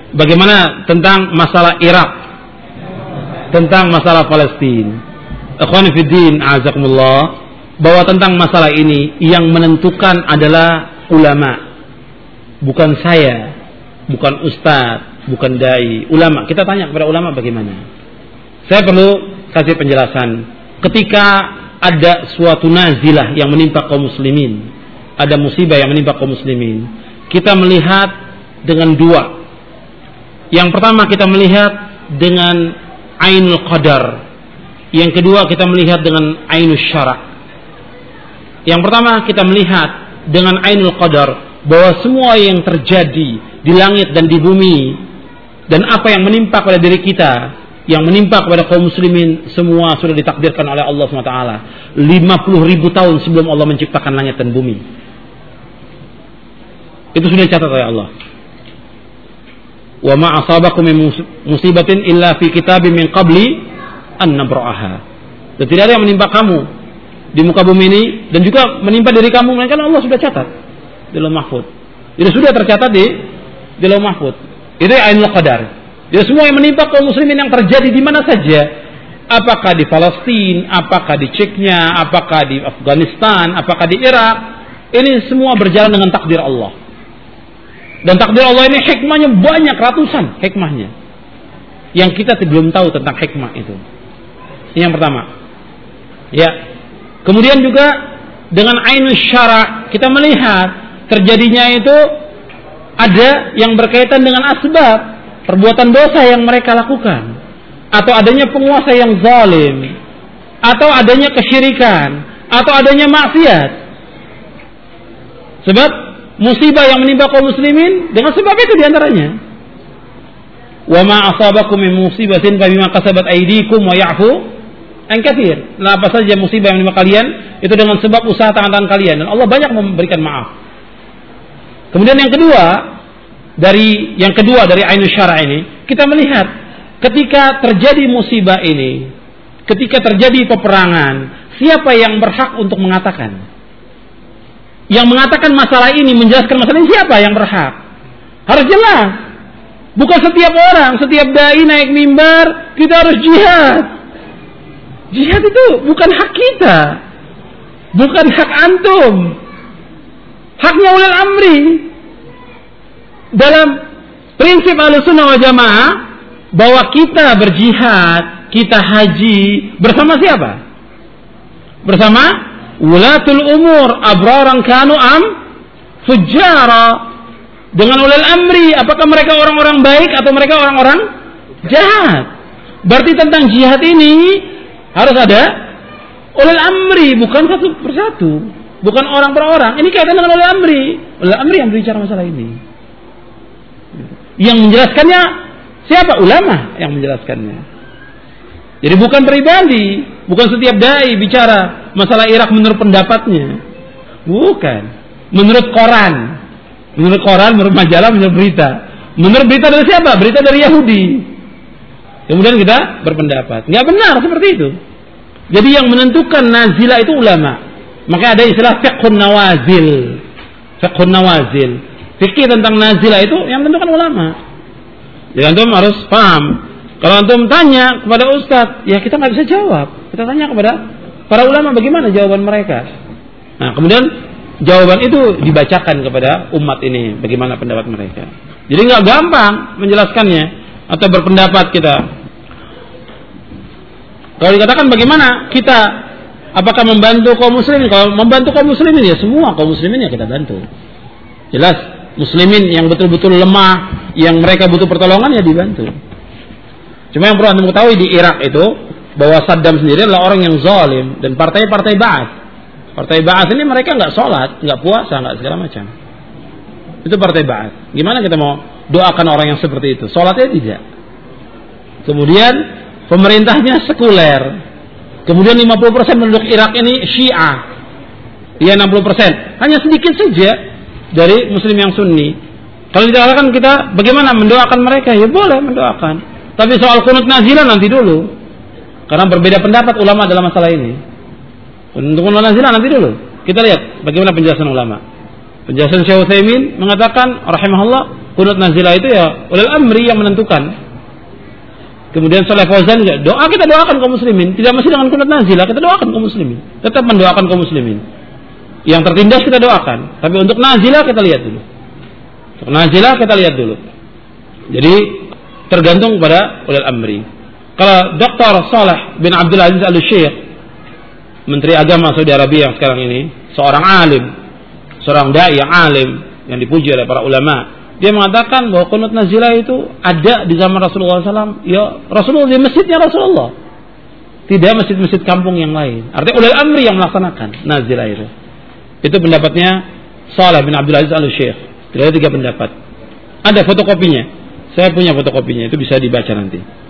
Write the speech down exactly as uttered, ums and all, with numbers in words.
bagaimana tentang masalah Irak, tentang masalah Palestina. Ikhwani fiddin, a'azakumullah, bahwa tentang masalah ini yang menentukan adalah ulama, bukan saya, bukan ustadz, bukan dai. Ulama, kita tanya kepada ulama bagaimana. Saya perlu kasih penjelasan. Ketika ada suatu nazilah yang menimpa kaum muslimin, ada musibah yang menimpa kaum muslimin, kita melihat dengan dua. Yang pertama kita melihat dengan ainul qadar, yang kedua kita melihat dengan ainus syara'. Yang pertama kita melihat dengan ainul qadar, bahwa semua yang terjadi di langit dan di bumi dan apa yang menimpa pada diri kita, yang menimpa kepada kaum muslimin, semua sudah ditakdirkan oleh Allah subhanahu wa taala lima puluh ribu tahun sebelum Allah menciptakan langit dan bumi. Itu sudah dicatat oleh Allah. Wa ma asabakum min musibatin illa fi kitabim min qabli an nabra'aha. Dan tidak ada yang menimpa kamu di muka bumi ini dan juga menimpa diri kamu, melainkan Allah sudah catat di Lauh Mahfuz. Itu sudah tercatat di di Lauh Mahfuz. Itu ainul qadar. Jadi semua yang menimpa kaum muslimin yang terjadi di mana saja, apakah di Palestina, apakah di Chechnya, apakah di Afghanistan, apakah di Irak, ini semua berjalan dengan takdir Allah. Dan takdir Allah ini hikmahnya banyak, ratusan hikmahnya, yang kita belum tahu tentang hikmah itu. Ini yang pertama. Ya. Kemudian juga dengan ainus syara' kita melihat terjadinya itu ada yang berkaitan dengan asbab perbuatan dosa yang mereka lakukan, atau adanya penguasa yang zalim, atau adanya kesyirikan, atau adanya maksiat. Sebab musibah yang menimpa kaum muslimin dengan sebab itu diantaranya. Wa ma asabakum min musibatin fa bima kasabat aydikum wa ya'fu an katsir. Nah, apa saja musibah yang menimpa kalian itu dengan sebab usaha tangan-tangan kalian, dan Allah banyak memberikan maaf. Kemudian yang kedua, dari yang kedua dari ainus syara' ini, kita melihat ketika terjadi musibah ini, ketika terjadi peperangan, siapa yang berhak untuk mengatakan? Yang mengatakan masalah ini, menjelaskan masalah ini, siapa yang berhak? Harus jelas. Bukan setiap orang, setiap dai naik mimbar, kita harus jihad. Jihad itu bukan hak kita, bukan hak antum, haknya ulil amri. Dalam prinsip Ahlussunnah wal Jamaah, bahwa kita berjihad, kita haji bersama siapa? Bersama ulatul umur, abraran kanu am fujjara. Dengan ulil amri, apakah mereka orang-orang baik atau mereka orang-orang jahat? Berarti tentang jihad ini harus ada ulil amri, bukan satu persatu, bukan orang per orang. Ini kaitan dengan ulil amri. Ulil amri yang berbicara masalah ini. Yang menjelaskannya siapa? Ulama yang menjelaskannya. Jadi bukan pribadi, bukan setiap dai bicara masalah Irak menurut pendapatnya. Bukan. Menurut koran. Menurut koran, menurut majalah, menurut berita. Menurut berita dari siapa? Berita dari Yahudi. Kemudian kita berpendapat. Nggak benar seperti itu. Jadi yang menentukan nazilah itu ulama. Maka ada istilah fiqhun nawazil. Fiqhun nawazil. Fikih tentang nazilah itu yang menentukan ulama. Jadi antum harus paham. Kalau antum tanya kepada ustadz, ya kita nggak bisa jawab. Kita tanya kepada para ulama bagaimana jawaban mereka. Nah, kemudian jawaban itu dibacakan kepada umat ini, bagaimana pendapat mereka. Jadi nggak gampang menjelaskannya atau berpendapat kita. Kalau dikatakan bagaimana kita, apakah membantu kaum muslimin? Kalau membantu kaum muslimin, ya semua kaum muslimin ya kita bantu. Jelas, muslimin yang betul-betul lemah, yang mereka butuh pertolongan ya dibantu. Cuma yang perlu anda mengetahui di Irak itu, bahwa Saddam sendiri adalah orang yang zalim, dan partai-partai Ba'ath. Partai Ba'ath ini mereka nggak sholat, nggak puasa, nggak segala macam. Itu partai Ba'ath. Gimana kita mau doakan orang yang seperti itu? Sholatnya tidak. Kemudian pemerintahnya sekuler. Kemudian lima puluh persen penduduk Irak ini Syiah. Ya enam puluh persen. Hanya sedikit saja dari Muslim yang Sunni. Kalau dikatakan kita bagaimana mendoakan mereka? Ya boleh mendoakan. Tapi soal kunut nazilah nanti dulu. Karena berbeda pendapat ulama dalam masalah ini. Untuk kunut nazilah nanti dulu. Kita lihat bagaimana penjelasan ulama. Penjelasan Syekh Utsaimin mengatakan rahimahullah, kunut nazilah itu ya ulil amri yang menentukan. Kemudian Saleh Fauzan juga, doa kita doakan kaum muslimin, tidak mesti dengan kunut nazilah, kita doakan kaum muslimin. Tetap mendoakan kaum muslimin. Yang tertindas kita doakan, tapi untuk nazilah kita lihat dulu. Untuk nazilah kita lihat dulu. Jadi tergantung pada ulil amri. Kalau Doktor Saleh bin Abdul Aziz Al-Syekh, Menteri Agama Saudi Arabia yang sekarang ini, seorang alim, seorang dai yang alim yang dipuji oleh para ulama, dia mengatakan bahwa kunut nazilah itu ada di zaman Rasulullah shallallahu alaihi wasallam. Ya Rasulullah di masjidnya Rasulullah, tidak masjid-masjid kampung yang lain. Artinya ulil amri yang melaksanakan nazilah itu. Itu pendapatnya Saleh bin Abdul Aziz Al-Syekh. Ada tiga pendapat. Ada fotokopinya. Saya punya fotokopinya, itu bisa dibaca nanti.